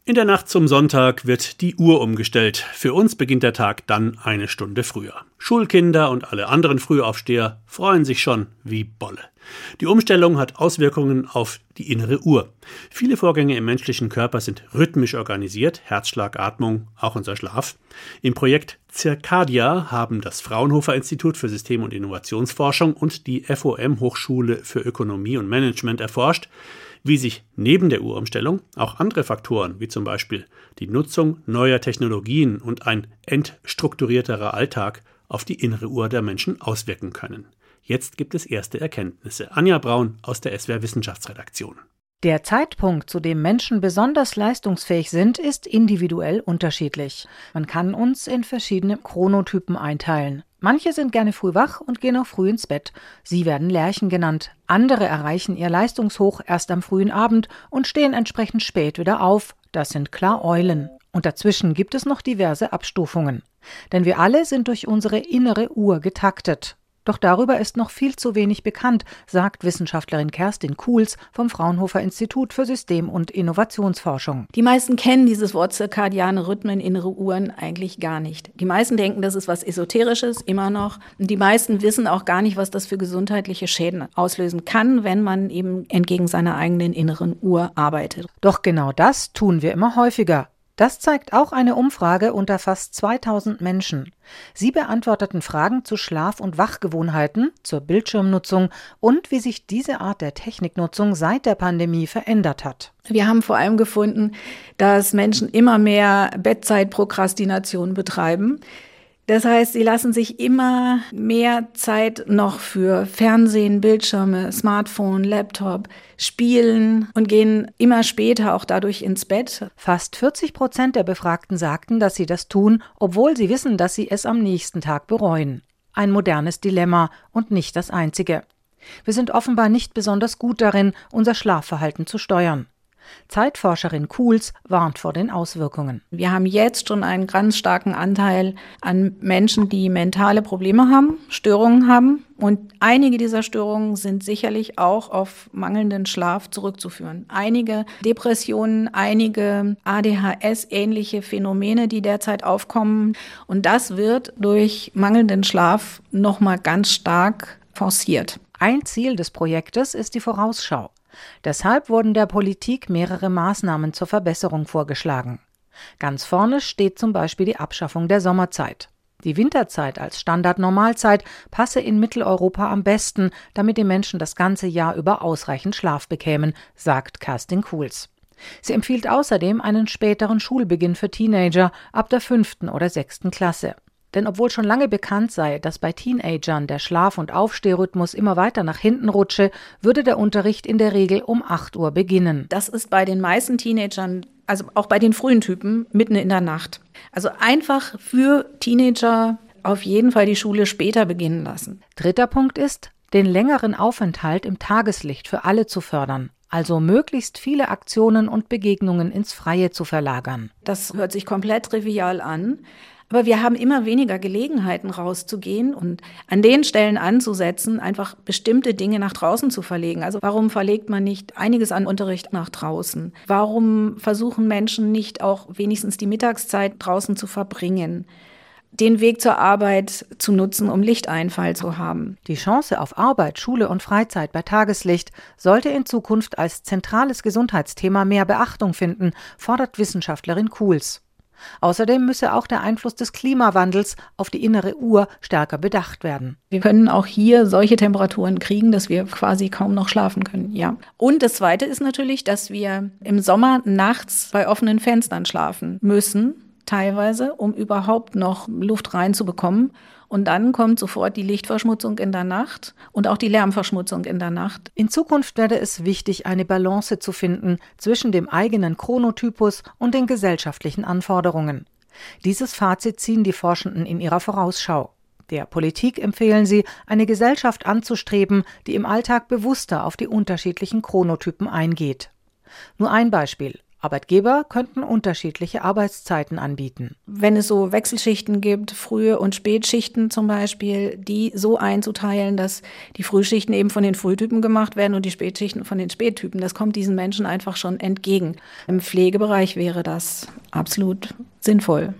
In der Nacht zum Sonntag wird die Uhr umgestellt. Für uns beginnt der Tag dann eine Stunde früher. Schulkinder und alle anderen Frühaufsteher freuen sich schon wie Bolle. Die Umstellung hat Auswirkungen auf die innere Uhr. Viele Vorgänge im menschlichen Körper sind rhythmisch organisiert, Herzschlag, Atmung, auch unser Schlaf. Im Projekt Circadia haben das Fraunhofer Institut für System- und Innovationsforschung und die FOM Hochschule für Ökonomie und Management erforscht, wie sich neben der Uhrumstellung auch andere Faktoren, wie zum Beispiel die Nutzung neuer Technologien und ein entstrukturierterer Alltag, auf die innere Uhr der Menschen auswirken können. Jetzt gibt es erste Erkenntnisse. Anja Braun aus der SWR Wissenschaftsredaktion. Der Zeitpunkt, zu dem Menschen besonders leistungsfähig sind, ist individuell unterschiedlich. Man kann uns in verschiedene Chronotypen einteilen. Manche sind gerne früh wach und gehen auch früh ins Bett. Sie werden Lerchen genannt. Andere erreichen ihr Leistungshoch erst am frühen Abend und stehen entsprechend spät wieder auf. Das sind klar Eulen. Und dazwischen gibt es noch diverse Abstufungen. Denn wir alle sind durch unsere innere Uhr getaktet. Doch darüber ist noch viel zu wenig bekannt, sagt Wissenschaftlerin Kerstin Kuhls vom Fraunhofer Institut für System- und Innovationsforschung. Die meisten kennen dieses Wort zirkadiane Rhythmen, innere Uhren eigentlich gar nicht. Die meisten denken, das ist was Esoterisches, immer noch. Und die meisten wissen auch gar nicht, was das für gesundheitliche Schäden auslösen kann, wenn man eben entgegen seiner eigenen inneren Uhr arbeitet. Doch genau das tun wir immer häufiger. Das zeigt auch eine Umfrage unter fast 2000 Menschen. Sie beantworteten Fragen zu Schlaf- und Wachgewohnheiten, zur Bildschirmnutzung und wie sich diese Art der Techniknutzung seit der Pandemie verändert hat. Wir haben vor allem gefunden, dass Menschen immer mehr Bettzeitprokrastination betreiben. Das heißt, sie lassen sich immer mehr Zeit noch für Fernsehen, Bildschirme, Smartphone, Laptop, Spielen und gehen immer später auch dadurch ins Bett. Fast 40% der Befragten sagten, dass sie das tun, obwohl sie wissen, dass sie es am nächsten Tag bereuen. Ein modernes Dilemma und nicht das einzige. Wir sind offenbar nicht besonders gut darin, unser Schlafverhalten zu steuern. Zeitforscherin Kuhls warnt vor den Auswirkungen. Wir haben jetzt schon einen ganz starken Anteil an Menschen, die mentale Probleme haben, Störungen haben. Und einige dieser Störungen sind sicherlich auch auf mangelnden Schlaf zurückzuführen. Einige Depressionen, einige ADHS-ähnliche Phänomene, die derzeit aufkommen. Und das wird durch mangelnden Schlaf nochmal ganz stark forciert. Ein Ziel des Projektes ist die Vorausschau. Deshalb wurden der Politik mehrere Maßnahmen zur Verbesserung vorgeschlagen. Ganz vorne steht zum Beispiel die Abschaffung der Sommerzeit. Die Winterzeit als Standardnormalzeit passe in Mitteleuropa am besten, damit die Menschen das ganze Jahr über ausreichend Schlaf bekämen, sagt Kerstin Kuhls. Sie empfiehlt außerdem einen späteren Schulbeginn für Teenager ab der 5. oder 6. Klasse. Denn obwohl schon lange bekannt sei, dass bei Teenagern der Schlaf- und Aufstehrhythmus immer weiter nach hinten rutsche, würde der Unterricht in der Regel um 8 Uhr beginnen. Das ist bei den meisten Teenagern, also auch bei den frühen Typen, mitten in der Nacht. Also einfach für Teenager auf jeden Fall die Schule später beginnen lassen. Dritter Punkt ist, den längeren Aufenthalt im Tageslicht für alle zu fördern. Also möglichst viele Aktionen und Begegnungen ins Freie zu verlagern. Das hört sich komplett trivial an. Aber wir haben immer weniger Gelegenheiten, rauszugehen und an den Stellen anzusetzen, einfach bestimmte Dinge nach draußen zu verlegen. Also warum verlegt man nicht einiges an Unterricht nach draußen? Warum versuchen Menschen nicht auch wenigstens die Mittagszeit draußen zu verbringen? Den Weg zur Arbeit zu nutzen, um Lichteinfall zu haben. Die Chance auf Arbeit, Schule und Freizeit bei Tageslicht sollte in Zukunft als zentrales Gesundheitsthema mehr Beachtung finden, fordert Wissenschaftlerin Kuhls. Außerdem müsse auch der Einfluss des Klimawandels auf die innere Uhr stärker bedacht werden. Wir können auch hier solche Temperaturen kriegen, dass wir quasi kaum noch schlafen können, ja. Und das Zweite ist natürlich, dass wir im Sommer nachts bei offenen Fenstern schlafen müssen, teilweise, um überhaupt noch Luft reinzubekommen. Und dann kommt sofort die Lichtverschmutzung in der Nacht und auch die Lärmverschmutzung in der Nacht. In Zukunft werde es wichtig, eine Balance zu finden zwischen dem eigenen Chronotypus und den gesellschaftlichen Anforderungen. Dieses Fazit ziehen die Forschenden in ihrer Vorausschau. Der Politik empfehlen sie, eine Gesellschaft anzustreben, die im Alltag bewusster auf die unterschiedlichen Chronotypen eingeht. Nur ein Beispiel. Arbeitgeber könnten unterschiedliche Arbeitszeiten anbieten. Wenn es so Wechselschichten gibt, Früh- und Spätschichten zum Beispiel, die so einzuteilen, dass die Frühschichten eben von den Frühtypen gemacht werden und die Spätschichten von den Spättypen, das kommt diesen Menschen einfach schon entgegen. Im Pflegebereich wäre das absolut sinnvoll.